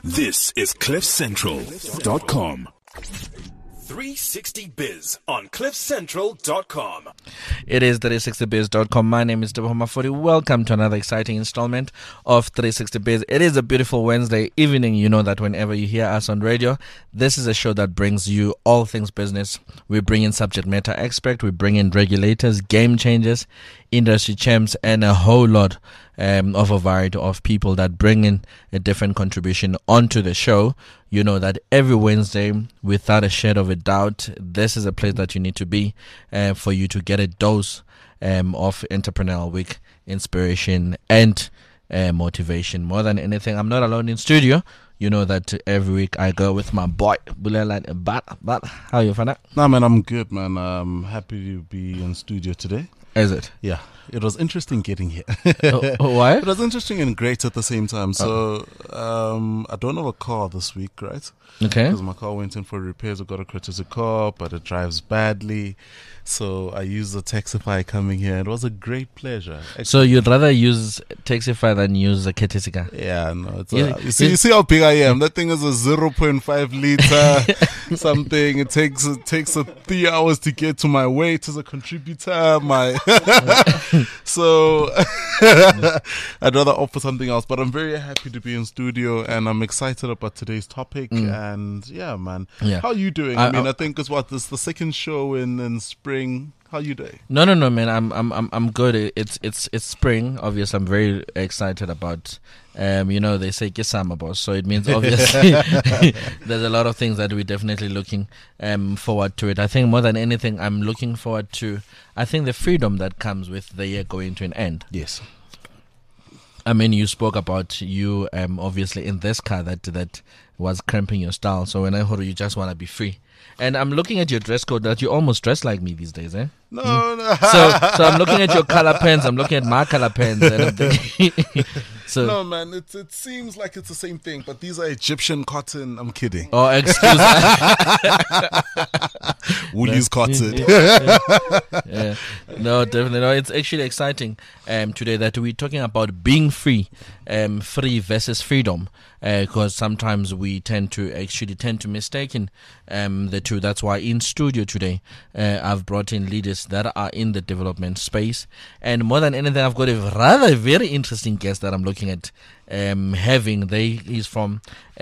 This is CliffCentral.com. 360biz on CliffCentral.com. It is 360biz.com. My name is Debo Mafuri. Welcome to another exciting installment of 360biz. It is a beautiful Wednesday evening. You know that whenever you hear us on radio, this is a show that brings you all things business. We bring in subject matter experts, we bring in regulators, game changers, industry champs, and a whole lot of a variety of people that bring in a different contribution onto the show. You know that every Wednesday, without a shade of a doubt, this is a place that you need to be for you to get a dose of entrepreneurial week inspiration and motivation. More than anything, I'm not alone in studio. You know that every week I go with my boy Bulela. But how are you, Fana? Nah, man, I'm good, man. I'm happy to be in studio today. Is it? Yeah, it was interesting getting here. Why? It was interesting and great at the same time. So, I don't have a car this week, right? Okay. Because my car went in for repairs. I got a criticized car, but it drives badly. So I used the Taxify coming here. It was a great pleasure. So you'd rather use Taxify than use a Ketisika? Yeah, no. It's Yeah, you see how big I am. That thing is a 0.5 liter something. It takes 3 hours to get to my weight as a contributor. So I'd rather opt for something else. But I'm very happy to be in studio, and I'm excited about today's topic. And yeah, man. Yeah. How are you doing? I think it's the second show in spring. How you doing? No, man. I'm good. It's spring. Obviously, I'm very excited about. They say kisama boss, so it means obviously there's a lot of things that we're definitely looking forward to it. I think more than anything, I'm looking forward to. I think the freedom that comes with the year going to an end. Yes. I mean, you spoke about you obviously in this car that was cramping your style. So when I heard you just want to be free. And I'm looking at your dress code that you almost dress like me these days, eh? No. So I'm looking at your color pens. I'm looking at my color pens, and I'm thinking. So no, man. It seems like it's the same thing, but these are Egyptian cotton. I'm kidding. Oh, excuse me. Woolies cotton. Yeah. No, definitely. No, it's actually exciting today that we're talking about being free, free versus freedom, because sometimes we tend to mistaken the two. That's why in studio today, I've brought in leaders that are in the development space, and more than anything, I've got a very interesting guest that I'm looking at having. He's from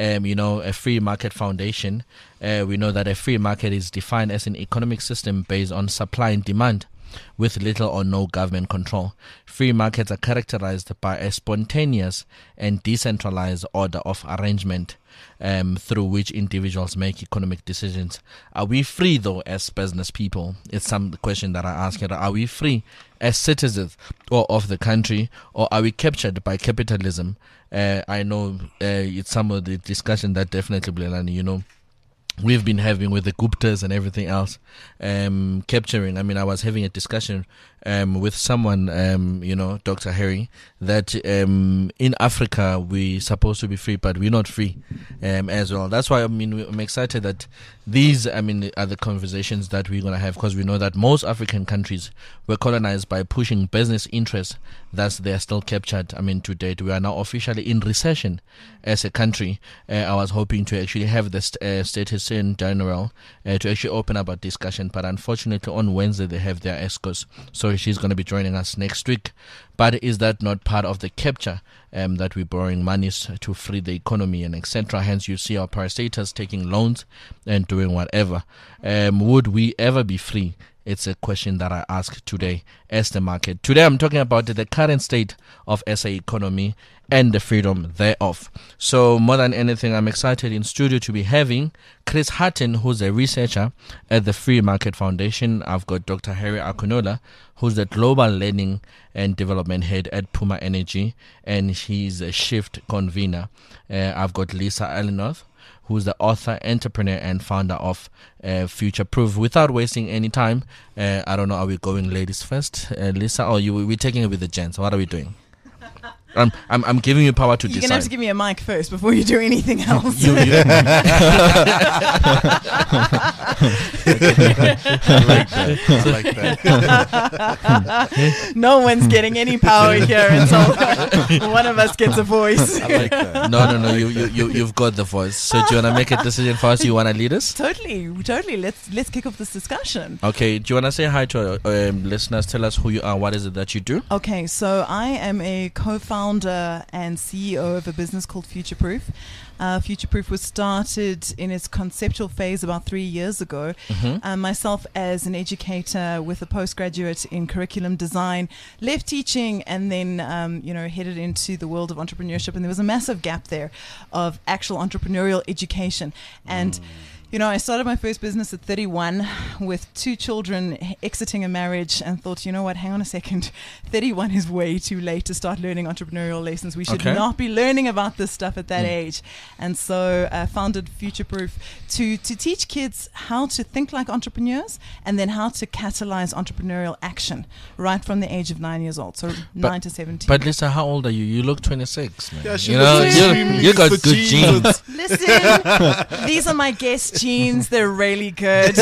a free market foundation. We know that a free market is defined as an economic system based on supply and demand, with little or no government control. Free markets are characterized by a spontaneous and decentralized order of arrangement through which individuals make economic decisions. Are we free, though, as business people? It's some question that I ask here. Are we free as citizens or of the country, or are we captured by capitalism? I know it's some of the discussion that definitely, Blenani, we've been having with the Guptas and everything else, capturing. I mean, I was having a discussion with someone, Dr. Harry, that in Africa we're supposed to be free, but we're not free as well. That's why, I'm excited that these, are the conversations that we're going to have, because we know that most African countries were colonized by pushing business interests. Thus, they are still captured. To date, we are now officially in recession as a country. I was hoping to actually have the statistician general to actually open up a discussion, but unfortunately on Wednesday they have their ESCOs, so she's going to be joining us next week. But is that not part of the capture that we're borrowing monies to free the economy and etc.? Hence you see our parastatals taking loans and doing whatever. Would we ever be free? It's a question that I ask today as the market. Today I'm talking about the current state of SA economy and the freedom thereof. So more than anything, I'm excited in studio to be having Chris Hatton, who's a researcher at the Free Market Foundation. I've got Dr. Harry Akunola, who's the Global Learning and Development Head at Puma Energy, and he's a shift convener. I've got Lisa Allenworth, who's the author, entrepreneur, and founder of Future Proof. Without wasting any time, I don't know, are we going ladies first, Lisa, or we're taking it with the gents? What are we doing? I'm giving you power to You're decide. going to have to give me a mic first before you do anything else. I like that. No one's getting any power here until one of us gets a voice. I like that. No. You've got the voice. So do you want to make a decision for us? You want to lead us? Totally. Let's kick off this discussion. Okay. Do you want to say hi to our listeners? Tell us who you are. What is it that you do? Okay, so I am a co-founder and CEO of a business called Futureproof. Futureproof was started in its conceptual phase about 3 years ago. Myself as an educator with a postgraduate in curriculum design, left teaching and then headed into the world of entrepreneurship. And there was a massive gap there of actual entrepreneurial education. And I started my first business at 31 with 2 children, exiting a marriage, and thought, hang on a second, 31 is way too late to start learning entrepreneurial lessons. We should not be learning about this stuff at that age. And so I founded Futureproof to teach kids how to think like entrepreneurs and then how to catalyze entrepreneurial action right from the age of 9 years old, so 9 to 17. But Lisa, how old are you? You look 26, man. Yeah, you got good genes. Listen, these are my guest genes. They're really good.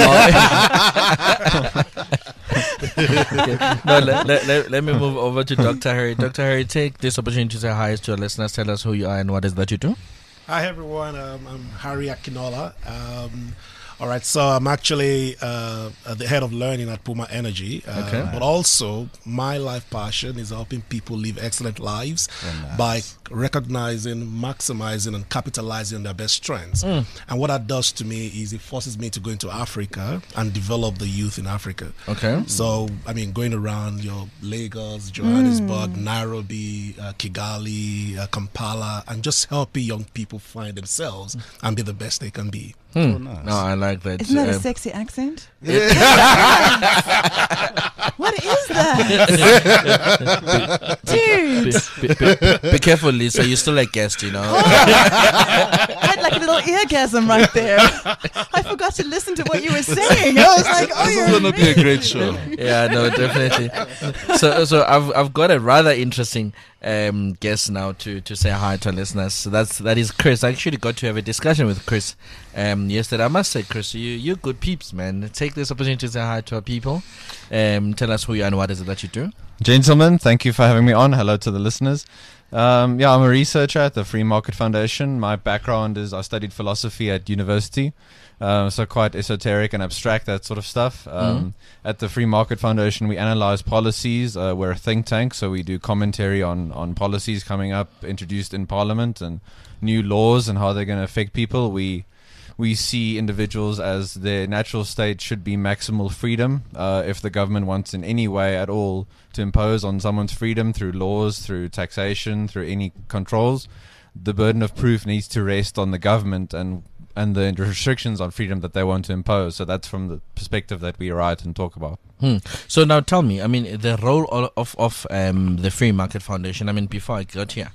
No, let me move over to Dr. Harry. Dr. Harry, take this opportunity to say hi to our listeners. Tell us who you are and what is that you do. Hi everyone, I'm Harry Akinola. All right, so I'm actually the head of learning at Puma Energy, but also my life passion is helping people live excellent lives by recognizing, maximizing, and capitalizing on their best strengths. And what that does to me is it forces me to go into Africa and develop the youth in Africa. Okay. So, going around Lagos, Johannesburg, Nairobi, Kigali, Kampala, and just helping young people find themselves and be the best they can be. Oh, nice. No, I like that. Isn't that a sexy accent? What is that? Dude! Be careful, Lisa. You're still a guest, I had like a little eargasm right there. I forgot to listen to what you were saying. I was like, This is going to be a great show. Yeah, no, definitely. So I've got a rather interesting guest now to say hi to our listeners. So that is Chris. I actually got to have a discussion with Chris yesterday. I must say, Chris, you're good peeps, man. Take this opportunity to say hi to our people. Tell us who you are and what is it that you do. Gentlemen, thank you for having me on. Hello to the listeners. I'm a researcher at the Free Market Foundation. My background is I studied philosophy at university, so quite esoteric and abstract, that sort of stuff. At the Free Market Foundation, we analyze policies. We're a think tank, so we do commentary on policies coming up, introduced in Parliament, and new laws and how they're going to affect people. We see individuals as their natural state should be maximal freedom. If the government wants in any way at all to impose on someone's freedom through laws, through taxation, through any controls, the burden of proof needs to rest on the government and the restrictions on freedom that they want to impose. So that's from the perspective that we write and talk about. So now tell me, the role of the Free Market Foundation. Before I got here,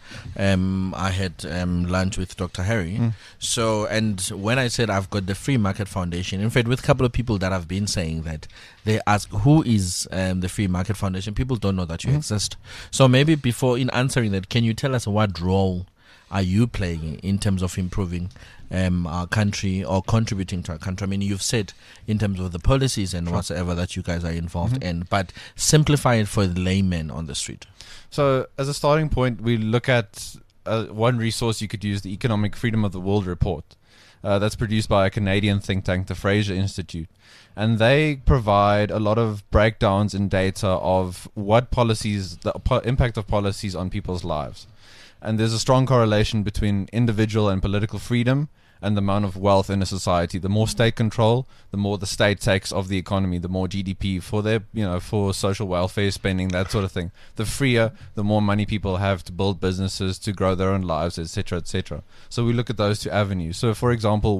I had lunch with Dr. Harry. So, and when I said I've got the Free Market Foundation, in fact, with a couple of people that have been saying that, they ask, who is the Free Market Foundation? People don't know that you exist. So maybe before, in answering that, can you tell us what role are you playing in terms of improving our country or contributing to our country? You've said in terms of the policies and whatsoever that you guys are involved in, but simplify it for the layman on the street. So as a starting point, we look at one resource you could use, the Economic Freedom of the World report. That's produced by a Canadian think tank, the Fraser Institute. And they provide a lot of breakdowns in data of what policies, the impact of policies on people's lives. And there's a strong correlation between individual and political freedom and the amount of wealth in a society. The more state control, the more the state takes of the economy, the more GDP for their, for social welfare spending, that sort of thing. The freer, the more money people have to build businesses, to grow their own lives, etc., etc. So we look at those two avenues. So, for example,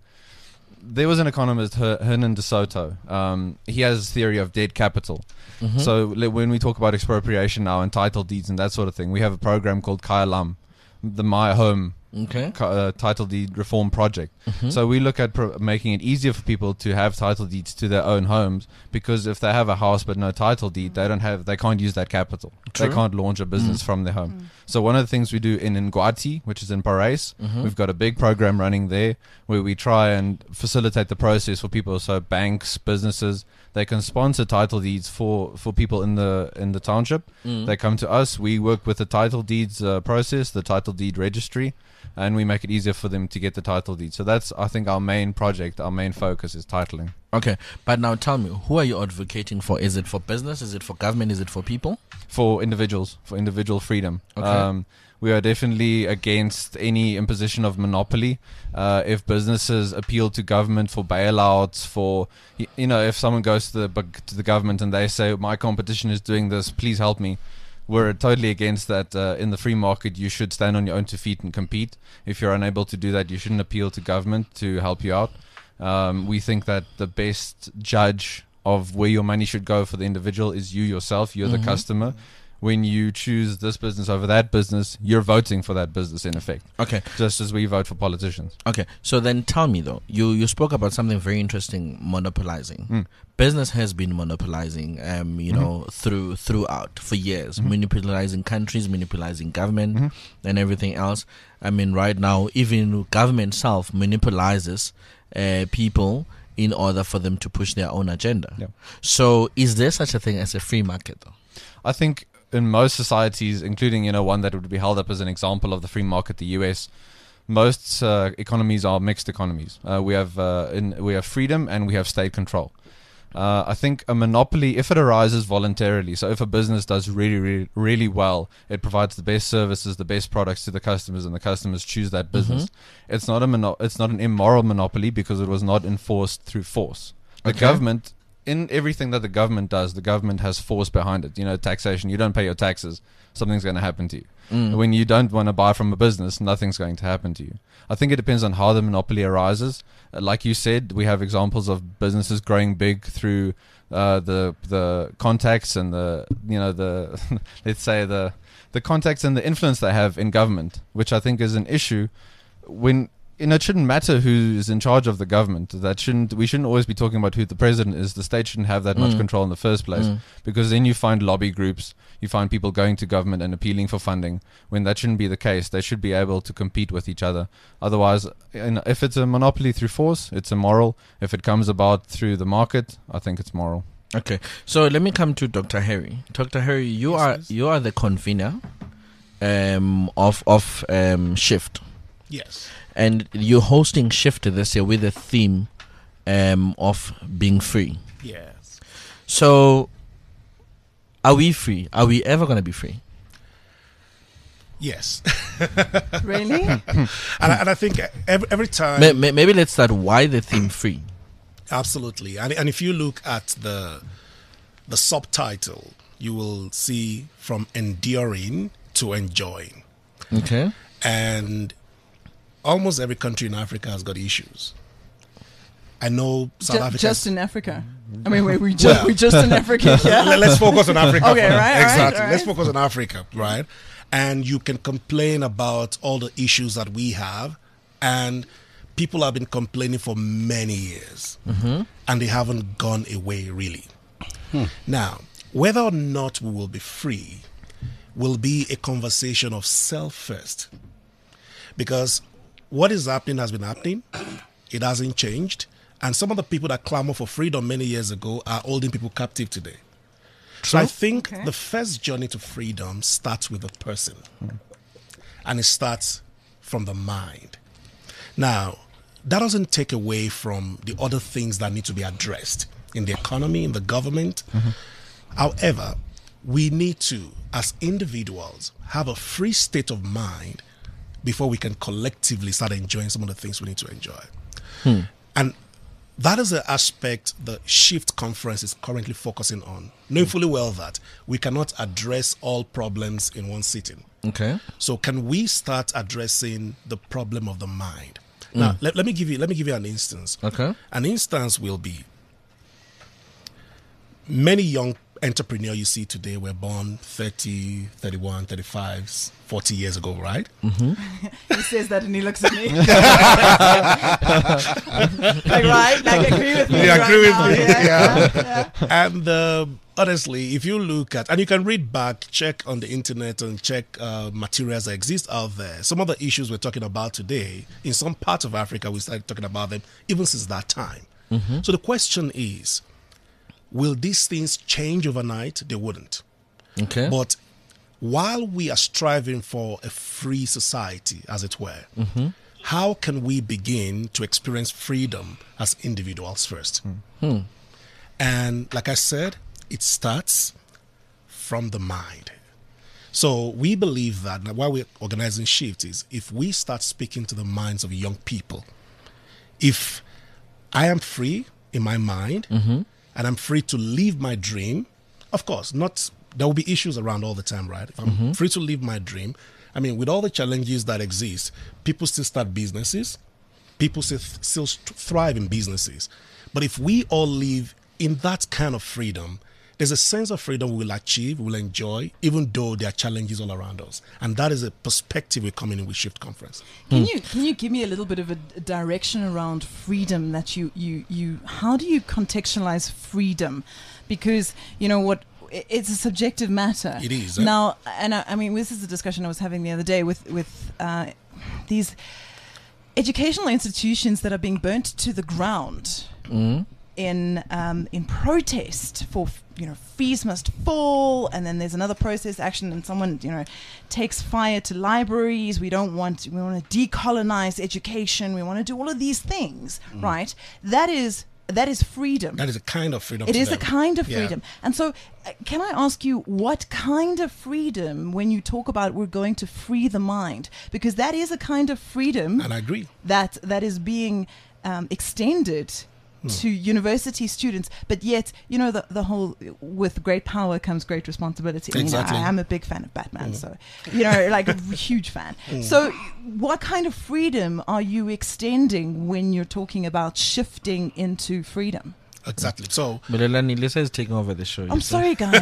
there was an economist, Hernan de Soto. He has theory of dead capital. So when we talk about expropriation now and title deeds and that sort of thing, we have a program called Kaya Lam, the My Home Okay. Title deed reform project. So we look at making it easier for people to have title deeds to their own homes, because if they have a house but no title deed, they can't use that capital. True. They can't launch a business from their home. So one of the things we do in Ngwati, which is in Paris, we've got a big program running there where we try and facilitate the process for people. So banks, businesses, they can sponsor title deeds for people in the township. They come to us. We work with the title deeds process, the title deed registry, and we make it easier for them to get the title deed. So that's, I think, our main project, our main focus is titling. Okay, but now tell me, who are you advocating for? Is it for business? Is it for government? Is it for people? For individuals, for individual freedom. Okay. We are definitely against any imposition of monopoly. If businesses appeal to government for bailouts, for if someone goes to the government and they say, my competition is doing this, please help me, we're totally against that. In the free market, you should stand on your own 2 feet and compete. If you're unable to do that, you shouldn't appeal to government to help you out. We think that the best judge of where your money should go for the individual is you yourself. You're the customer. When you choose this business over that business, you're voting for that business in effect. Okay. Just as we vote for politicians. Okay. So then tell me though, you spoke about something very interesting, monopolizing. Business has been monopolizing, throughout for years, monopolizing countries, monopolizing government and everything else. I mean, right now, even government itself monopolizes people in order for them to push their own agenda. Yeah. So is there such a thing as a free market though? I think in most societies, including one that would be held up as an example of the free market, the US, most economies are mixed economies. We have freedom and we have state control. I think a monopoly, if it arises voluntarily, so if a business does really, really, really well, it provides the best services, the best products to the customers, and the customers choose that business. It's not an immoral monopoly because it was not enforced through force. The government, in everything that the government does, the government has force behind it. Taxation. You don't pay your taxes, something's going to happen to you. When you don't want to buy from a business, nothing's going to happen to you. I think it depends on how the monopoly arises. Like you said, we have examples of businesses growing big through the contacts and the let's say the contacts and the influence they have in government, which I think is an issue. When it shouldn't matter who's in charge of the government. We shouldn't always be talking about who the president is. The state shouldn't have that much control in the first place, because then you find lobby groups, you find people going to government and appealing for funding when that shouldn't be the case. They should be able to compete with each other. Otherwise, if it's a monopoly through force, it's immoral. If it comes about through the market, I think it's moral. Okay, so let me come to Dr. Harry. Dr. Harry, you are the convener of Shift. Yes. And you're hosting Shift this year with the theme of being free. Yes. So, are we free? Are we ever going to be free? Yes. Really? and I think every time... Maybe let's start, why the theme free? Absolutely. And if you look at the subtitle, you will see from enduring to enjoying. Okay. And almost every country in Africa has got issues. I know South Africa. Just in Africa. I mean, we're just in Africa. Yeah? Let's focus on Africa. Okay, right. Exactly. Right. Let's focus on Africa, right? And you can complain about all the issues that we have, and people have been complaining for many years, and they haven't gone away, really. Now, whether or not we will be free will be a conversation of self first. Because what is happening has been happening. It hasn't changed. And some of the people that clamor for freedom many years ago are holding people captive today. So I think the first journey to freedom starts with the person. And it starts from the mind. Now, that doesn't take away from the other things that need to be addressed in the economy, in the government. However, we need to, as individuals, have a free state of mind before we can collectively start enjoying some of the things we need to enjoy. And that is the aspect the Shift Conference is currently focusing on, knowing fully well that we cannot address all problems in one sitting. Okay. So can we start addressing the problem of the mind? Now, let me give you an instance. Okay. An instance will be many young entrepreneur you see today were born 30, 31, 35, 40 years ago, right? He says that and he looks at me. Like, right? Like, agree with me. Yeah, right agree with now. me. Yeah. And honestly, if you look at, and you can read back, check on the internet and check materials that exist out there. Some of the issues we're talking about today, in some parts of Africa, we started talking about them even since that time. So the question is, will these things change overnight? They wouldn't. Okay. But while we are striving for a free society, as it were, how can we begin to experience freedom as individuals first? And like I said, it starts from the mind. So we believe that why we're organizing Shift is if we start speaking to the minds of young people, if I am free in my mind and I'm free to live my dream, of course, there will be issues around all the time, right? If I'm free to live my dream, I mean, with all the challenges that exist, people still start businesses, people still thrive in businesses. But if we all live in that kind of freedom, there's a sense of freedom we'll achieve, we'll enjoy, even though there are challenges all around us. And that is a perspective we're coming in with Shift Conference. Can you give me a little bit of a direction around freedom that you how do you contextualize freedom? Because, you know what, it's a subjective matter. It is. Now, and I mean, this is a discussion I was having the other day with these educational institutions that are being burnt to the ground in protest for, you know, fees must fall, and then there's another protest action, and someone, you know, takes fire to libraries. We want to decolonize education. We want to do all of these things, right? That is freedom. That is a kind of freedom. It is a kind of freedom. And so, can I ask you, what kind of freedom, when you talk about we're going to free the mind, because that is a kind of freedom, and I agree, that is being extended to university students, but yet, you know, the whole, with great power comes great responsibility. Exactly. You know, I'm a big fan of Batman, so, you know, like a huge fan. So what kind of freedom are you extending when you're talking about shifting into freedom? Exactly. So Milelani, Lisa is taking over the show. I'm sorry, guys.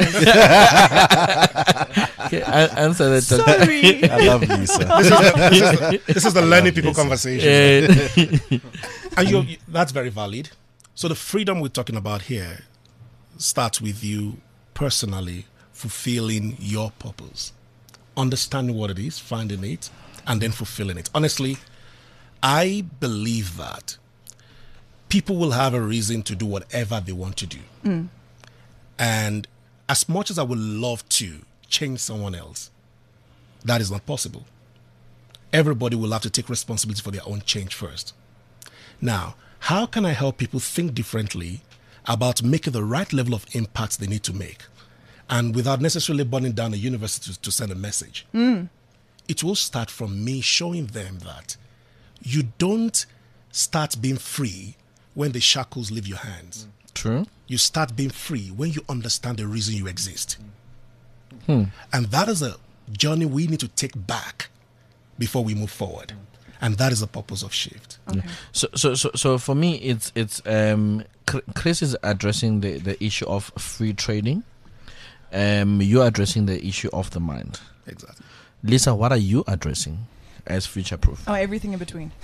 Okay, answer that. Sorry. I love Lisa. this is the learning people conversation. And that's very valid. So the freedom we're talking about here starts with you personally fulfilling your purpose, understanding what it is, finding it, and then fulfilling it. Honestly, I believe that people will have a reason to do whatever they want to do. And as much as I would love to change someone else, that is not possible. Everybody will have to take responsibility for their own change first. Now, how can I help people think differently about making the right level of impact they need to make, and without necessarily burning down a university to send a message? It will start from me showing them that you don't start being free when the shackles leave your hands. True. You start being free when you understand the reason you exist. And that is a journey we need to take back before we move forward. And that is the purpose of Shift. Okay. So for me, it's Chris is addressing the issue of free trading. You're addressing the issue of the mind. Exactly. Lisa, what are you addressing as future proof? Oh, everything in between.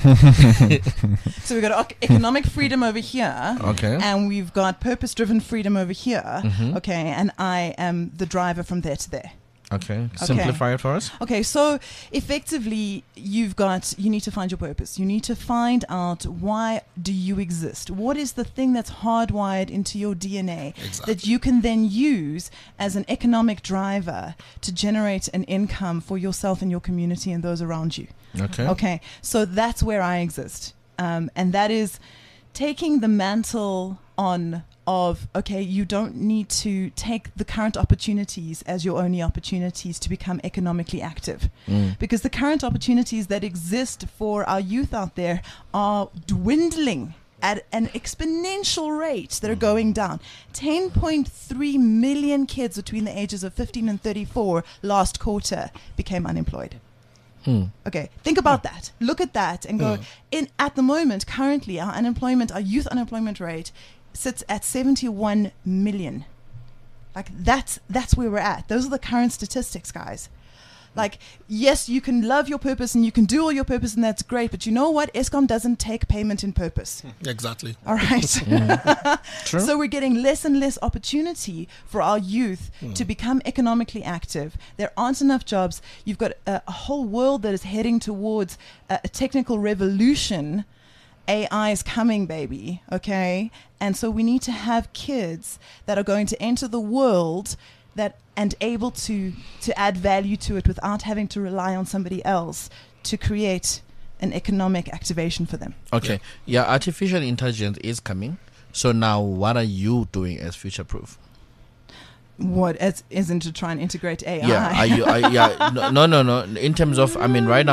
So we've got economic freedom over here. Okay. And we've got purpose-driven freedom over here. Okay. And I am the driver from there to there. Okay. Simplify it for us. Okay, so effectively, you need to find your purpose. You need to find out, why do you exist? What is the thing that's hardwired into your DNA that you can then use as an economic driver to generate an income for yourself and your community and those around you? Okay, so that's where I exist. And that is taking the mantle on of, okay, you don't need to take the current opportunities as your only opportunities to become economically active. Because the current opportunities that exist for our youth out there are dwindling at an exponential rate that are going down. 10.3 million kids between the ages of 15 and 34 last quarter became unemployed. Okay, think about that. Look at that and go, at the moment, currently, our youth unemployment rate sits at 71 million. Like that's where we're at. Those are the current statistics, guys. Like, yes, you can love your purpose and you can do all your purpose, and that's great. But you know what? Eskom doesn't take payment in purpose. Exactly. All right. True. So we're getting less and less opportunity for our youth to become economically active. There aren't enough jobs. You've got a whole world that is heading towards a technical revolution. AI is coming, baby. Okay. And so we need to have kids that are going to enter the world and able to add value to it without having to rely on somebody else to create an economic activation for them. Okay. Yeah, artificial intelligence is coming. So now what are you doing as Future Proof? What isn't to try and integrate AI? Yeah, no. In terms of, I mean, right now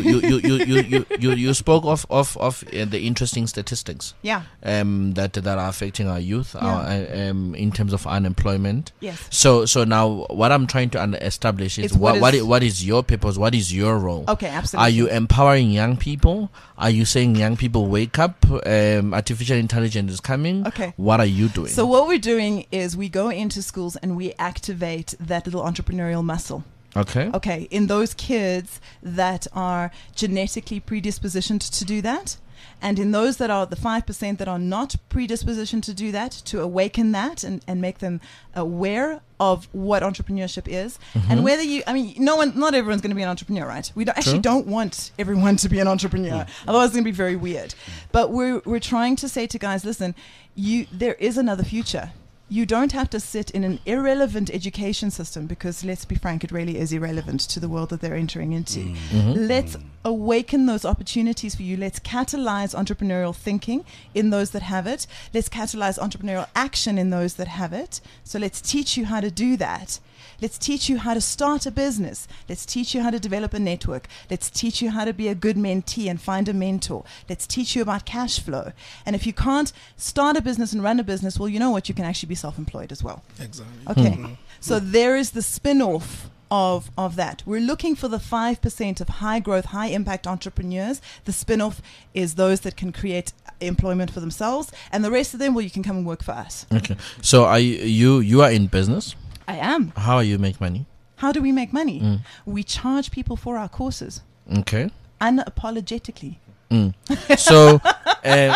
you spoke of the interesting statistics. Yeah. That are affecting our youth. In terms of unemployment. Yes. So now what I'm trying to establish is what is your purpose? What is your role? Okay, absolutely. Are you empowering young people? Are you saying young people wake up? Artificial intelligence is coming. Okay. What are you doing? So what we're doing is we go into schools and we activate that little entrepreneurial muscle. Okay, in those kids that are genetically predispositioned to do that, and in those that are the 5% that are not predispositioned to do that, to awaken that and make them aware of what entrepreneurship is. And whether not everyone's going to be an entrepreneur, right? We don't want everyone to be an entrepreneur. Otherwise it's going to be very weird. But we're trying to say to guys, listen, there is another future. You don't have to sit in an irrelevant education system, because let's be frank, it really is irrelevant to the world that they're entering into. Let's awaken those opportunities for you. Let's catalyze entrepreneurial thinking in those that have it. Let's catalyze entrepreneurial action in those that have it. So let's teach you how to do that. Let's teach you how to start a business. Let's teach you how to develop a network. Let's teach you how to be a good mentee and find a mentor. Let's teach you about cash flow. And if you can't start a business and run a business, well, you know what? You can actually be self-employed as well. Exactly. Okay. So there is the spin-off of that. We're looking for the 5% of high growth, high impact entrepreneurs. The spin-off is those that can create employment for themselves. And the rest of them, well, you can come and work for us. Okay. So are you are in business? I am. How do you make money? How do we make money? We charge people for our courses. Okay. Unapologetically. So, and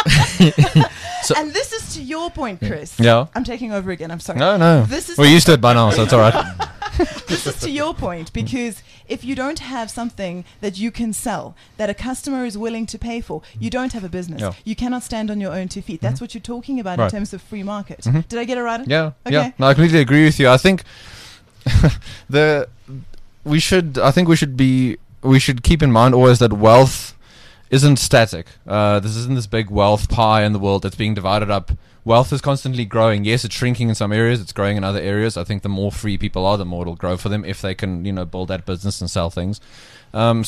this is to your point, Chris. Yeah. I'm taking over again. I'm sorry. No. We're used to it by now, so it's all right. This is to your point, because if you don't have something that you can sell, that a customer is willing to pay for, you don't have a business. Yeah. You cannot stand on your own 2 feet. That's what you're talking about in terms of free market. Did I get it right? Yeah. Okay. Yeah. No, I completely agree with you. I think we should keep in mind always that wealth isn't static. This isn't this big wealth pie in the world that's being divided up. Wealth is constantly growing. Yes, it's shrinking in some areas. It's growing in other areas. I think the more free people are, the more it'll grow for them if they can, build that business and sell things. I'm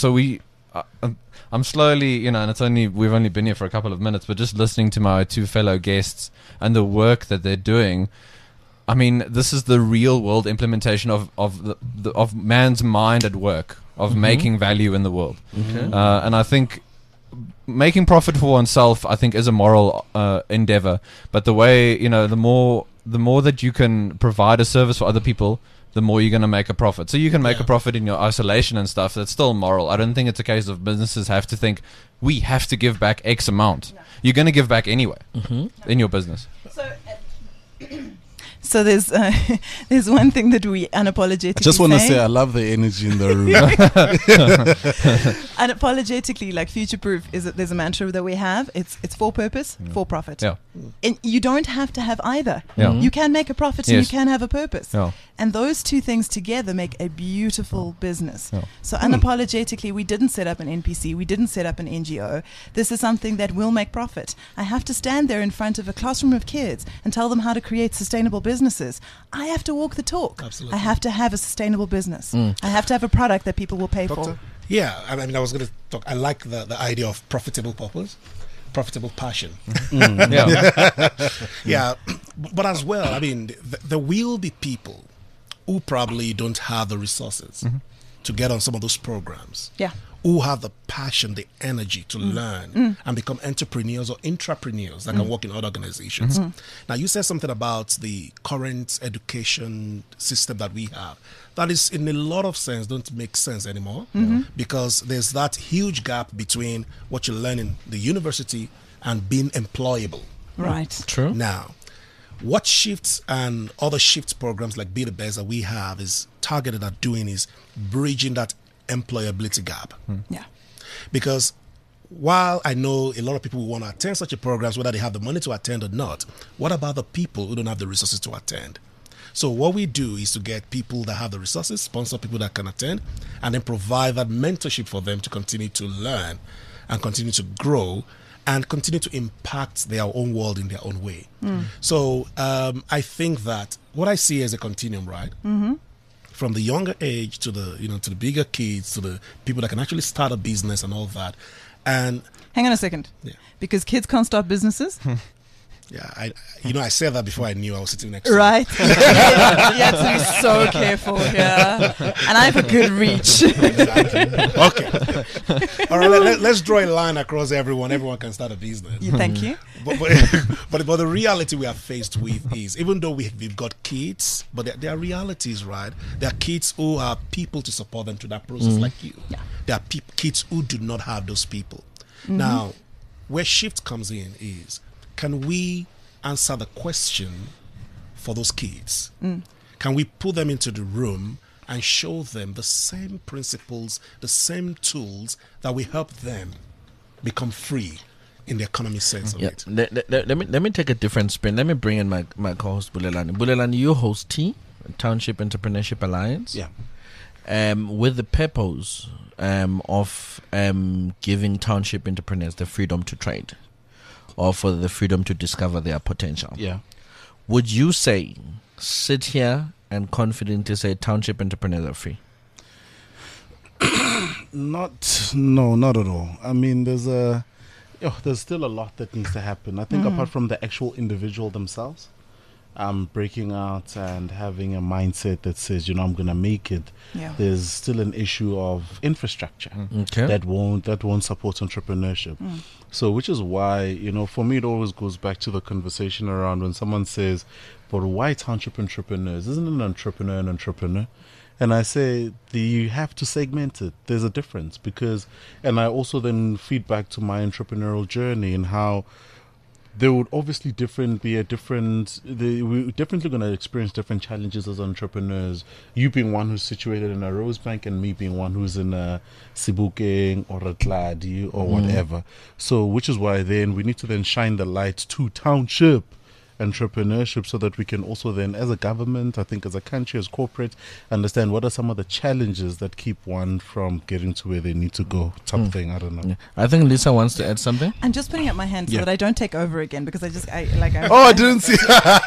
slowly, and we've only been here for a couple of minutes, but just listening to my two fellow guests and the work that they're doing. I mean, this is the real world implementation of man's mind at work, of making value in the world. Okay. And I think making profit for oneself, I think, is a moral endeavor. But the way, the more that you can provide a service for other people, the more you're going to make a profit. So you can make a profit in your isolation and stuff. That's still moral. I don't think it's a case of businesses have to think, we have to give back X amount. No. You're going to give back anyway in your business. So there's one thing that we unapologetically I just want to say. say I love the energy in the room. Unapologetically, like Future Proof, there's a mantra that we have. It's for purpose, for profit. Yeah. And you don't have to have either. Yeah. You can make a profit and you can have a purpose. Yeah. And those two things together make a beautiful business. Yeah. So unapologetically, we didn't set up an NPC. We didn't set up an NGO. This is something that will make profit. I have to stand there in front of a classroom of kids and tell them how to create sustainable businesses. I have to walk the talk. Absolutely. I have to have a sustainable business. I have to have a product that people will pay for. Yeah, I mean, I was going to talk. I like the idea of profitable purpose, profitable passion. Yeah, but as well, I mean, there will be people who probably don't have the resources to get on some of those programs. Yeah. Who have the passion, the energy to learn and become entrepreneurs or intrapreneurs that can work in other organizations. Now, you said something about the current education system that we have. That is, in a lot of sense, don't make sense anymore because there's that huge gap between what you learn in the university and being employable. Right. True. Now, what shifts and other shifts programs like Be the Best that we have is targeted at doing is bridging that employability gap. Yeah. Because while I know a lot of people want to attend such a programs, whether they have the money to attend or not, what about the people who don't have the resources to attend? So what we do is to get people that have the resources, sponsor people that can attend, and then provide that mentorship for them to continue to learn and continue to grow and continue to impact their own world in their own way. So I think that what I see as a continuum, right? From the younger age to the to the bigger kids, to the people that can actually start a business and all that. And hang on a second, because kids can't start businesses. Yeah, I said that before I knew I was sitting next to right. You have to be so careful here, and I have a good reach. Exactly. Okay. All right. Let's draw a line across everyone. Everyone can start a business. Thank you. But the reality we are faced with is, even though we've got kids, but there are realities, right? There are kids who have people to support them through that process, like you. Yeah. There are kids who do not have those people. Now, where shift comes in is, can we answer the question for those kids? Can we put them into the room and show them the same principles, the same tools that will help them become free in the economic sense of it? Let me take a different spin. Let me bring in my co-host Bulelani. Bulelani, you host T, Township Entrepreneurship Alliance. Yeah. With the purpose of giving township entrepreneurs the freedom to trade, or for the freedom to discover their potential. Yeah. Would you sit here and confidently say township entrepreneurs are free? No, not at all. I mean, there's still a lot that needs to happen. I think apart from the actual individual themselves, breaking out and having a mindset that says, I'm going to make it. Yeah. There's still an issue of infrastructure that won't support entrepreneurship. So, which is why, for me, it always goes back to the conversation around when someone says, but why township entrepreneurs? Isn't an entrepreneur an entrepreneur? And I say, you have to segment it. There's a difference and I also then feed back to my entrepreneurial journey and how there would obviously we're definitely going to experience different challenges as entrepreneurs. You being one who's situated in a Rosebank and me being one who's in a Sebokeng or a Tladi or whatever. So, which is why then we need to then shine the light to township entrepreneurship so that we can also then, as a government, I think as a country, as corporate, understand what are some of the challenges that keep one from getting to where they need to go. Something, I don't know. Yeah. I think Lisa wants to add something. I'm just putting up my hand so that I don't take over again, because I I didn't see.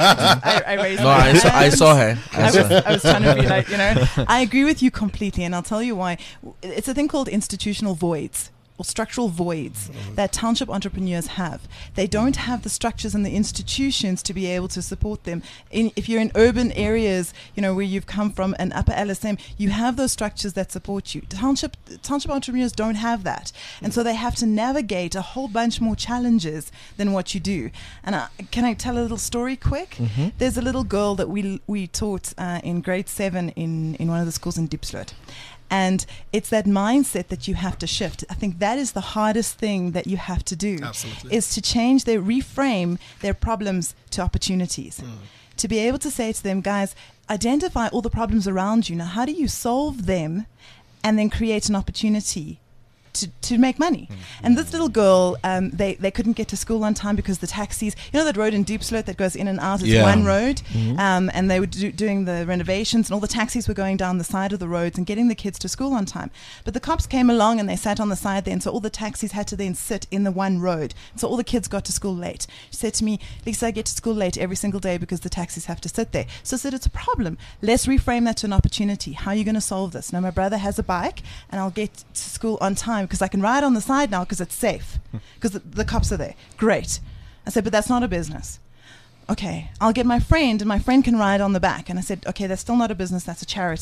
I raised my hand. I saw her. I was trying to be I agree with you completely, and I'll tell you why. It's a thing called institutional voids, or structural voids, that township entrepreneurs have. They don't have the structures and the institutions to be able to support them. If you're in urban areas, where you've come from, an upper LSM, you have those structures that support you. Township entrepreneurs don't have that. And so they have to navigate a whole bunch more challenges than what you do. And can I tell a little story quick? There's a little girl that we taught in grade 7 in one of the schools in Diepsloot. And it's that mindset that you have to shift. I think that is the hardest thing that you have to do. Absolutely. Is to reframe their problems to opportunities. To be able to say to them, guys, identify all the problems around you. Now, how do you solve them and then create an opportunity to make money? And this little girl, they couldn't get to school on time because the taxis, that road in Diepsloot that goes in and out is one road, and they were doing the renovations, and all the taxis were going down the side of the roads and getting the kids to school on time. But the cops came along and they sat on the side there, and so all the taxis had to then sit in the one road, so all the kids got to school late. She said to me, Lisa, I get to school late every single day because the taxis have to sit there. So I said, it's a problem. Let's reframe that to an opportunity. How are you going to solve this? Now, my brother has a bike, and I'll get to school on time because I can ride on the side now because it's safe, because the cops are there. Great. I said, but that's not a business. Okay, I'll get my friend, and my friend can ride on the back. And I said, okay, that's still not a business, that's a charity.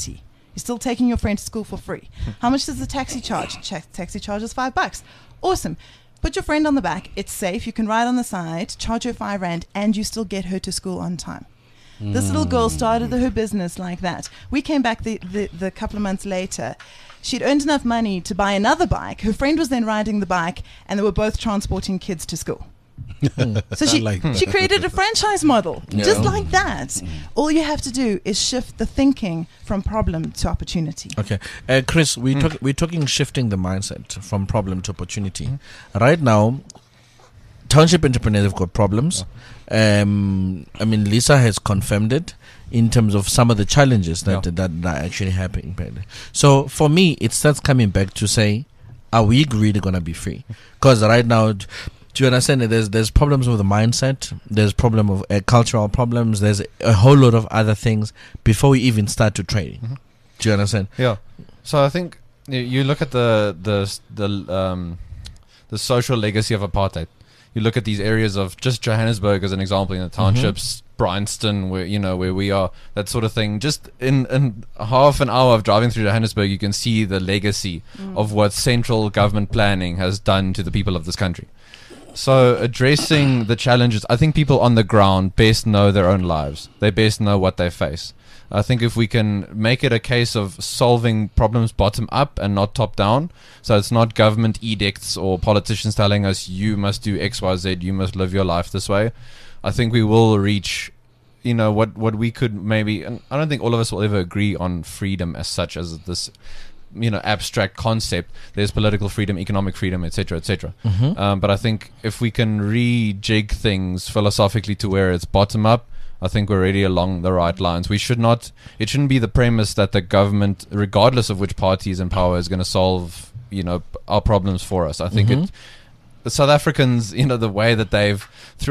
You're still taking your friend to school for free. How much does the taxi charge? Taxi charge is $5. Awesome. Put your friend on the back. It's safe. You can ride on the side, charge her R5, and you still get her to school on time. This little girl started her business like that. We came back the couple of months later. She'd earned enough money to buy another bike. Her friend was then riding the bike, and they were both transporting kids to school. So she created a franchise model, just like that. All you have to do is shift the thinking from problem to opportunity. Okay, Chris, we're talking shifting the mindset from problem to opportunity. Right now, township entrepreneurs have got problems. I mean, Lisa has confirmed it in terms of some of the challenges that are actually happening. So for me, it starts coming back to say, are we really going to be free? Because right now, do you understand that there's problems with the mindset, there's problem of cultural problems, there's a whole lot of other things before we even start to trade. Do you understand? Yeah. So I think you look at the social legacy of apartheid. You look at these areas of just Johannesburg as an example, in the townships, Bryanston, where we are, that sort of thing. Just in half an hour of driving through Johannesburg, you can see the legacy of what central government planning has done to the people of this country. So addressing the challenges, I think people on the ground best know their own lives. They best know what they face. I think if we can make it a case of solving problems bottom up and not top down, so it's not government edicts or politicians telling us you must do X, Y, Z, you must live your life this way, I think we will reach, what we could maybe, and I don't think all of us will ever agree on freedom as such, as this, abstract concept. There's political freedom, economic freedom, etc., etc. But I think if we can rejig things philosophically to where it's bottom up, I think we're already along the right lines. It shouldn't be the premise that the government, regardless of which party is in power, is going to solve, our problems for us. I think the South Africans, the way that they've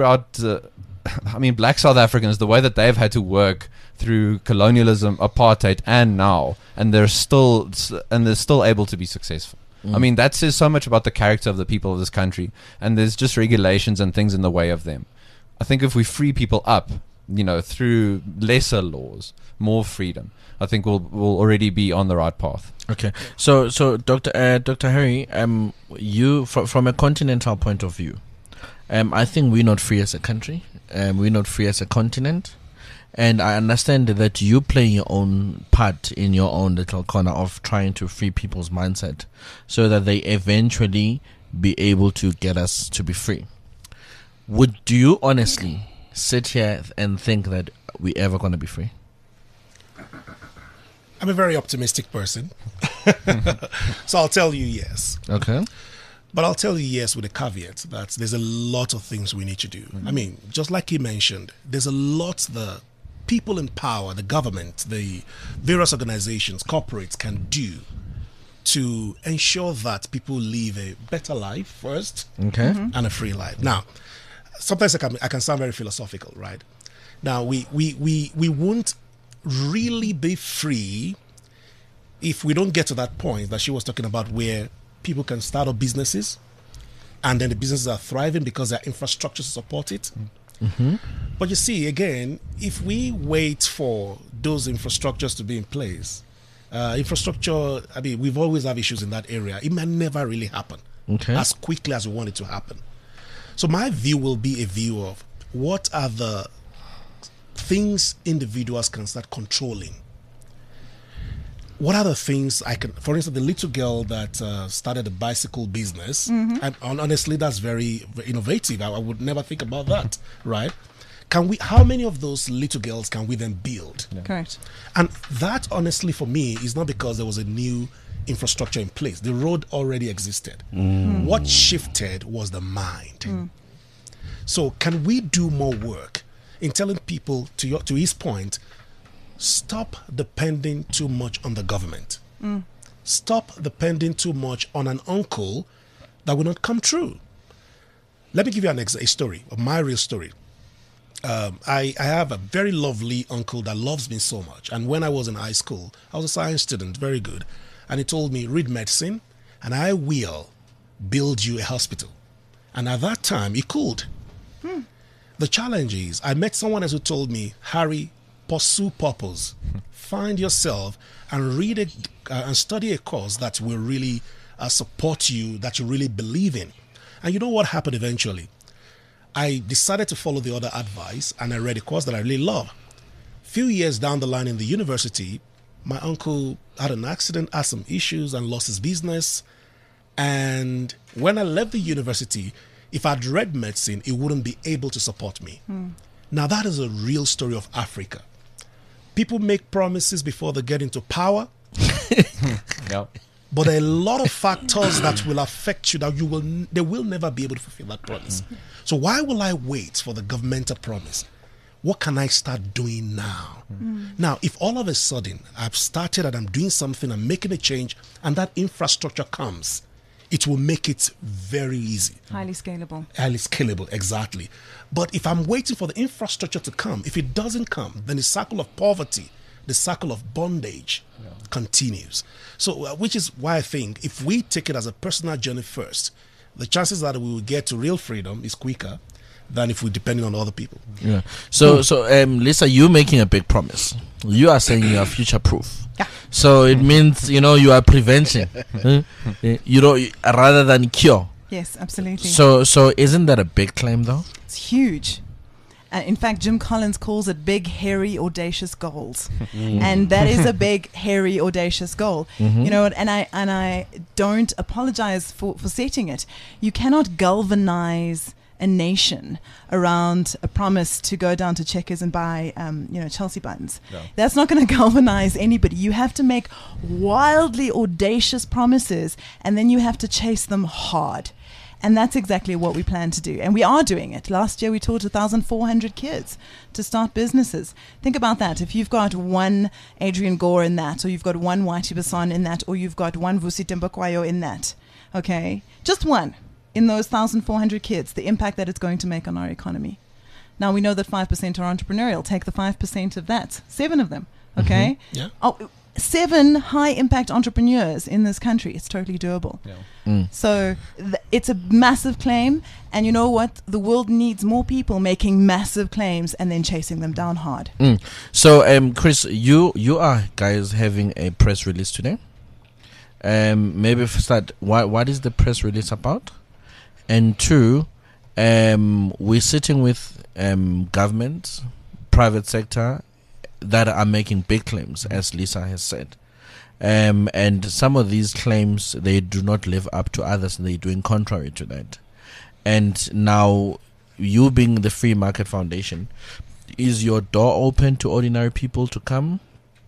black South Africans, the way that they've had to work through colonialism, apartheid, and now, and they're still able to be successful. I mean, that says so much about the character of the people of this country, and there's just regulations and things in the way of them. I think if we free people up, through lesser laws, more freedom, I think we'll already be on the right path. Okay, so Dr. Harry, you from a continental point of view, I think we're not free as a country, we're not free as a continent, and I understand that you play your own part in your own little corner of trying to free people's mindset, so that they eventually be able to get us to be free. Do you honestly sit here and think that we're ever going to be free? I'm a very optimistic person. So I'll tell you yes. Okay. But I'll tell you yes with a caveat that there's a lot of things we need to do. I mean, just like he mentioned, there's a lot the people in power, the government, the various organizations, corporates can do to ensure that people live a better life first, and a free life. Now, sometimes I can sound very philosophical, right? Now, we won't really be free if we don't get to that point that she was talking about, where people can start up businesses and then the businesses are thriving because there are infrastructures to support it. But you see, again, if we wait for those infrastructures to be in place, infrastructure, we've always have issues in that area. It may never really happen as quickly as we want it to happen. So my view will be a view of what are the things individuals can start controlling. What are the things for instance, the little girl that started a bicycle business, and honestly, that's very, very innovative. I would never think about that, right? How many of those little girls can we then build? Correct. And that, honestly, for me, is not because there was a new infrastructure in place. The road already existed. What shifted was the mind. So can we do more work in telling people, to his point, stop depending too much on the government. Stop depending too much on an uncle that will not come true. Let me give you a story, my real story. I have a very lovely uncle that loves me so much. And when I was in high school, I was a science student, very good. And he told me, read medicine, and I will build you a hospital. And at that time, he could. The challenge is, I met someone else who told me, Harry, pursue purpose. Find yourself and read and study a course that will really support you, that you really believe in. And you know what happened eventually? I decided to follow the other advice, and I read a course that I really love. Few years down the line in the university, my uncle had an accident, had some issues, and lost his business. And when I left the university, if I'd read medicine, it wouldn't be able to support me. Now, that is a real story of Africa. People make promises before they get into power. Yep. But there are a lot of factors that will affect you that they will never be able to fulfill that promise. So why will I wait for the governmental promise? What can I start doing now? Now, if all of a sudden I've started and I'm doing something, I'm making a change, and that infrastructure comes, it will make it very easy. Highly scalable. Highly scalable, exactly. But if I'm waiting for the infrastructure to come, if it doesn't come, then the cycle of poverty, the cycle of bondage continues. So, which is why I think if we take it as a personal journey first, the chances that we will get to real freedom is quicker than if we're depending on other people. Yeah. So, Lisa, you're making a big promise. You are saying you are future-proof. Yeah. So it means, you are prevention. Rather than cure. Yes, absolutely. So isn't that a big claim, though? It's huge. In fact, Jim Collins calls it big, hairy, audacious goals. And that is a big, hairy, audacious goal. You know, and I don't apologize for setting it. You cannot galvanize a nation around a promise to go down to Checkers and buy, Chelsea buttons. No. That's not going to galvanize anybody. You have to make wildly audacious promises, and then you have to chase them hard. And that's exactly what we plan to do. And we are doing it. Last year, we taught 1,400 kids to start businesses. Think about that. If you've got one Adrian Gore in that, or you've got one Whitey Basson in that, or you've got one Vusi Tembakwayo in that, okay? Just one in those 1,400 kids, the impact that it's going to make on our economy. Now, we know that 5% are entrepreneurial. Take the 5% of that. 7 of them, okay? Yeah. Oh, 7 high-impact entrepreneurs in this country. It's totally doable. Yeah. So it's a massive claim, and you know what? The world needs more people making massive claims and then chasing them down hard. So, Chris, you are guys having a press release today. Maybe start. What is the press release about? And 2, we're sitting with government, private sector, that are making big claims, as Lisa has said. And some of these claims, they do not live up to others, and they're doing contrary to that. And now, you being the Free Market Foundation, is your door open to ordinary people to come,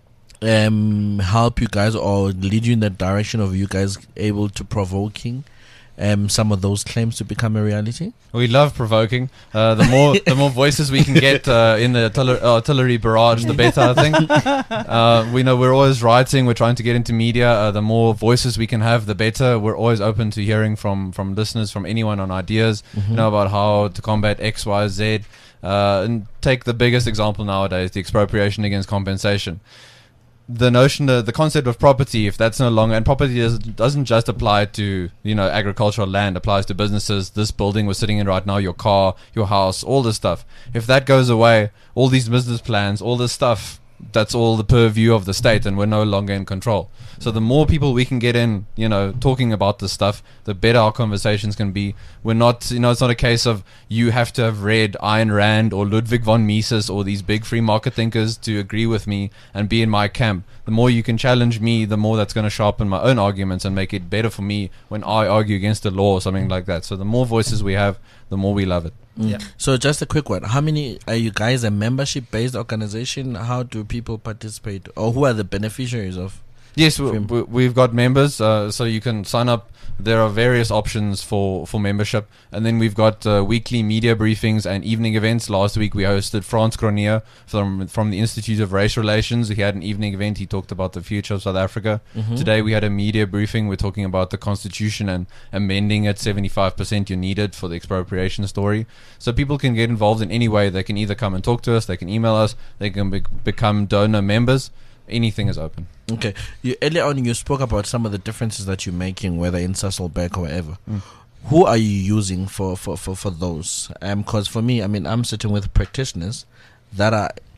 help you guys, or lead you in the direction of you guys able to provoking some of those claims to become a reality? We love provoking. The more voices we can get in the artillery barrage, the better, I think. We know we're always writing. We're trying to get into media. The more voices we can have, the better. We're always open to hearing from listeners, from anyone on ideas, about how to combat X, Y, Z. And take the biggest example nowadays, the expropriation against compensation. The notion, the concept of property, if that's no longer, and property doesn't just apply to, agricultural land, applies to businesses. This building we're sitting in right now, your car, your house, all this stuff. If that goes away, all these business plans, all this stuff, that's all the purview of the state, and we're no longer in control. So the more people we can get in, talking about this stuff, the better our conversations can be. We're not, it's not a case of you have to have read Ayn Rand or Ludwig von Mises or these big free market thinkers to agree with me and be in my camp. The more you can challenge me, the more that's going to sharpen my own arguments and make it better for me when I argue against the law or something like that. So the more voices we have, the more we love it. Yeah. So just a quick one. How many are you guys a membership-based organization? How do people participate, or who are the beneficiaries of? Yes, we've got members, so you can sign up. There are various options for membership, and then we've got weekly media briefings and evening events. Last week we hosted Frans Cronje from the Institute of Race Relations. He had an evening event. He talked about the future of South Africa. Today we had a media briefing. We're talking about the Constitution and amending it 75% you needed for the expropriation story. So people can get involved in any way. They can either come and talk to us, they can email us, they can become donor members. Anything is open. Okay. Earlier on, you spoke about some of the differences that you're making, whether in Sasolburg or wherever. Who are you using for those? Because for me, I'm sitting with practitioners that are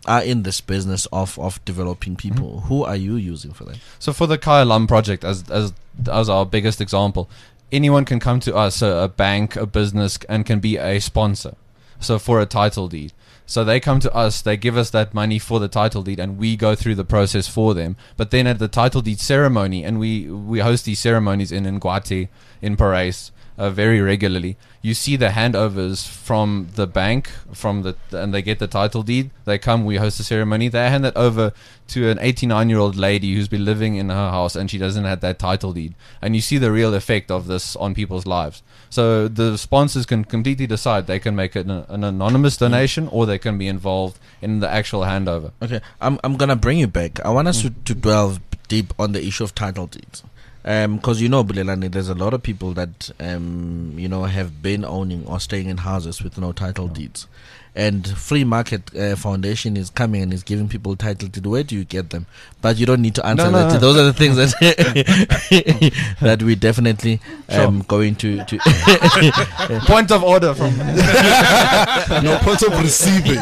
are in this business of developing people. Who are you using for that? So for the Kaya Lum project, as our biggest example, anyone can come to us, a bank, a business, and can be a sponsor. So for a title deed. So they come to us, they give us that money for the title deed, and we go through the process for them. But then at the title deed ceremony, and we host these ceremonies in Nguati, in Parys, very regularly. You see the handovers from the bank, and they get the title deed. They come, we host the ceremony. They hand it over to an 89-year-old lady who's been living in her house, and she doesn't have that title deed. And you see the real effect of this on people's lives. So the sponsors can completely decide. They can make an anonymous donation, or they can be involved in the actual handover. Okay, I'm gonna bring you back. I want us to delve deep on the issue of title deeds. Because Bulelani, there's a lot of people that have been owning or staying in houses with no title deeds, and Free Market Foundation is coming and is giving people title deed. Where do you get them? But you don't need to answer that. Those are the things that that we definitely going to point of order from no point of receiving.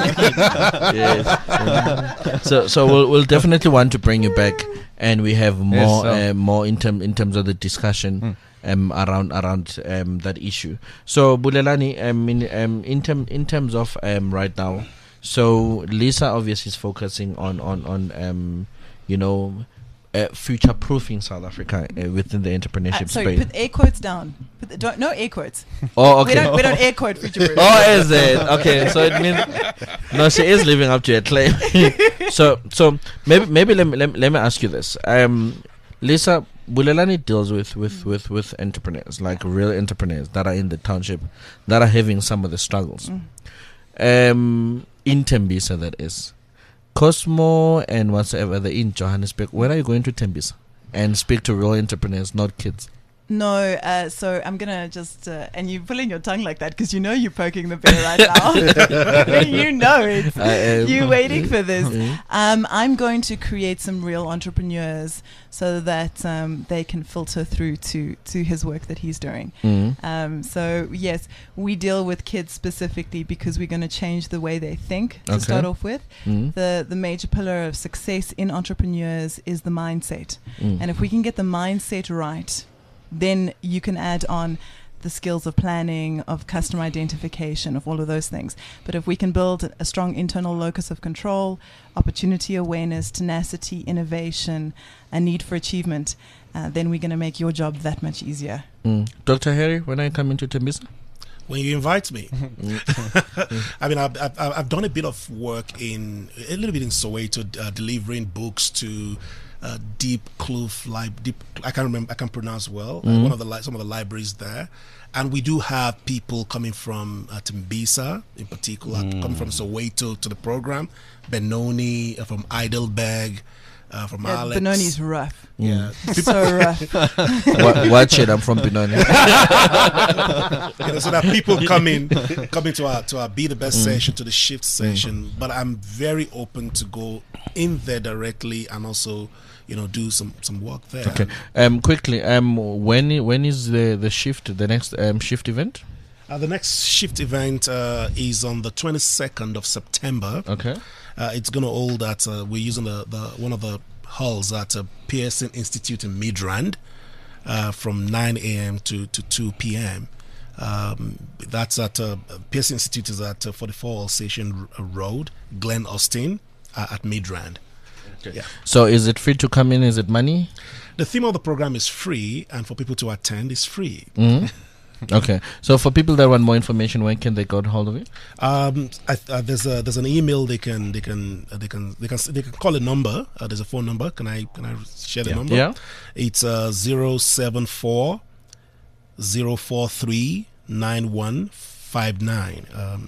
Yes. So we'll definitely want to bring you back. And we have more in terms of the discussion around that issue. So Bulelani, in terms of right now, so Lisa obviously is focusing on future proofing South Africa within the entrepreneurship sorry, space. put air quotes down. No air quotes. Oh, okay. We don't air quote future proof. Oh, is it? Okay, so it means no, she is living up to her claim. so maybe let me ask you this. Lisa, Bulelani deals with entrepreneurs, like real entrepreneurs that are in the township, that are having some of the struggles. In Tembisa, that is. Cosmo and whatsoever, they're in Johannesburg. When are you going to Tembisa and speak to real entrepreneurs, not kids? No, so I'm going to just, and you're pulling your tongue like that because you're poking the bear right now. You know it. You're waiting for this. I'm going to create some real entrepreneurs so that they can filter through to his work that he's doing. So, yes, we deal with kids specifically because we're going to change the way they think to start off with. The major pillar of success in entrepreneurs is the mindset. And if we can get the mindset right, then you can add on the skills of planning, of customer identification, of all of those things. But if we can build a strong internal locus of control, opportunity awareness, tenacity, innovation, a need for achievement, then we're going to make your job that much easier. Dr. Harry, when I come into Tembisa? When you invite me. I mean, I've done a bit of work a little bit in Soweto, delivering books to Deep Kloof, I can't pronounce well. Some of the libraries there, and we do have people coming from Tembisa in particular, coming from Soweto to the program. Benoni from Heidelberg, from Alex. Benoni's rough. Yeah, so rough. Watch it. I'm from Benoni. So that people coming to our Be the Best session, to the Shift session. But I'm very open to go in there directly and also do some work there. Okay. Quickly, when is the shift? The next shift event? The next shift event is on the 22nd of September. Okay. It's going to hold at we're using the one of the halls at Pearson Institute in Midrand from 9 a.m. to 2 p.m. That's at Pearson Institute is at 44 Station Road, Glen Austin, at Midrand. Okay. Yeah. So is it free to come in? Is it money? The theme of the program is free, and for people to attend is free. Okay. So for people that want more information, when can they get hold of it? There's an email they can call a number. There's a phone number. Can I share the number? Yeah. It's 074 043 9159.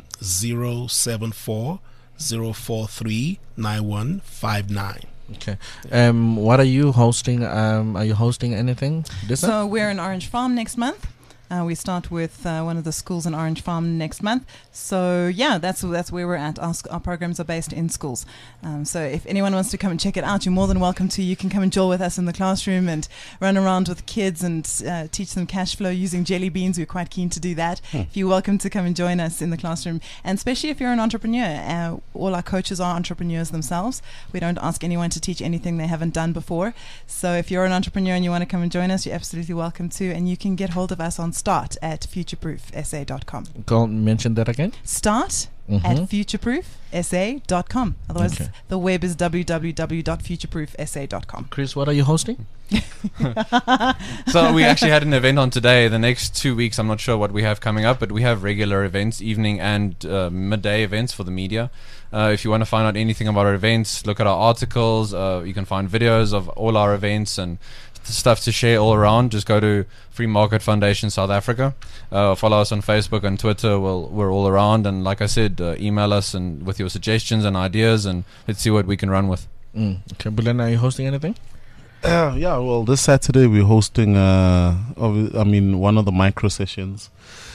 074 043 9159. Okay. What are you hosting? Are you hosting anything? So we're in Orange Farm next month. We start with one of the schools in Orange Farm next month. So yeah, that's where we're at. Our programs are based in schools. So if anyone wants to come and check it out, you're more than welcome to. You can come and join with us in the classroom and run around with kids and teach them cash flow using jelly beans. We're quite keen to do that. If you're welcome to come and join us in the classroom, and especially if you're an entrepreneur, all our coaches are entrepreneurs themselves. We don't ask anyone to teach anything they haven't done before. So if you're an entrepreneur and you want to come and join us, you're absolutely welcome to, and you can get hold of us on start at futureproofsa.com. Go mention that again. Start at futureproofsa.com. Otherwise, the web is www.futureproofsa.com. Chris, what are you hosting? So we actually had an event on today. The next 2 weeks, I'm not sure what we have coming up, but we have regular events, evening and midday events for the media. If you want to find out anything about our events, look at our articles. You can find videos of all our events and stuff to share all around. Just go to Free Market Foundation South Africa. Follow us on Facebook and Twitter. We're all around. And like I said, email us and with your suggestions and ideas, and let's see what we can run with. Okay, Bulen, are you hosting anything? Yeah, well, this Saturday we're hosting, one of the micro sessions.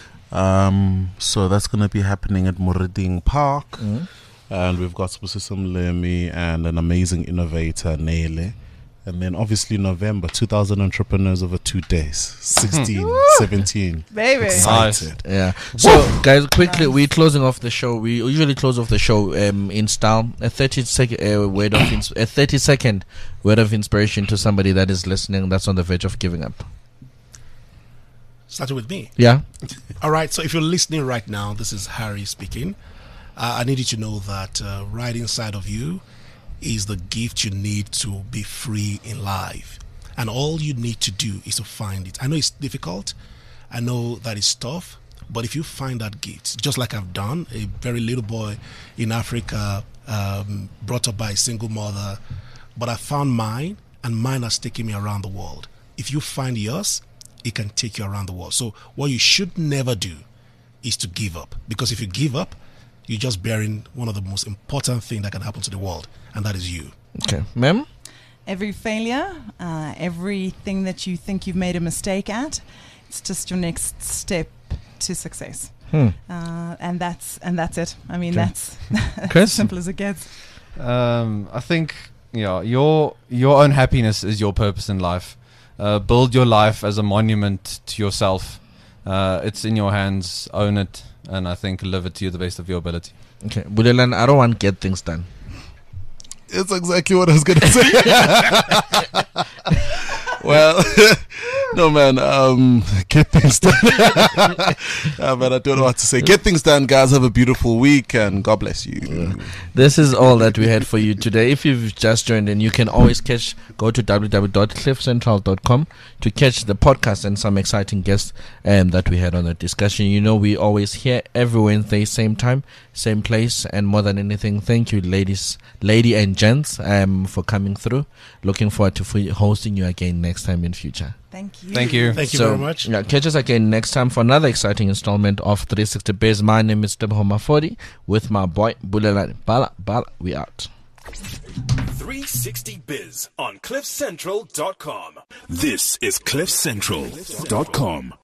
So that's going to be happening at Moriding Park. And we've got Sibusism Lemi and an amazing innovator, Nele. And then obviously November, 2,000 entrepreneurs over 2 days. 16, 17. Baby. Excited. Yeah. So, guys, quickly, we're closing off the show. We usually close off the show in style. A 30-second word of inspiration to somebody that is listening, that's on the verge of giving up. Starting with me. Yeah. All right. So if you're listening right now, this is Harry speaking. I need you to know that right inside of you is the gift you need to be free in life. And all you need to do is to find it. I know it's difficult. I know that it's tough. But if you find that gift, just like I've done, a very little boy in Africa, brought up by a single mother, but I found mine, and mine has taken me around the world. If you find yours, it can take you around the world. So what you should never do is to give up. Because if you give up, you're just bearing one of the most important things that can happen to the world, and that is you. Okay. Ma'am? Every failure, everything that you think you've made a mistake at, it's just your next step to success. And that's it. I mean, that's as simple as it gets. I think your own happiness is your purpose in life. Build your life as a monument to yourself. It's in your hands. Own it. And I think live it to the best of your ability. Okay. Bulelan, I don't want to get things done. It's exactly what I was going to say. Well, no, man. Get things done. But I don't know what to say. Get things done, guys. Have a beautiful week, and God bless you. This is all that we had for you today. If you've just joined in, you can always go to www.cliffcentral.com to catch the podcast and some exciting guests that we had on the discussion. You know, we always here every Wednesday, same time, same place, and more than anything, thank you, lady and gents, for coming through. Looking forward to hosting you again next time in future. Thank you. Thank you very much. Yeah, catch us again next time for another exciting installment of 360 Biz. My name is Teboho Mafodi with my boy Bulelan. Bala. We out. 360 Biz on CliffCentral.com. This is CliffCentral.com.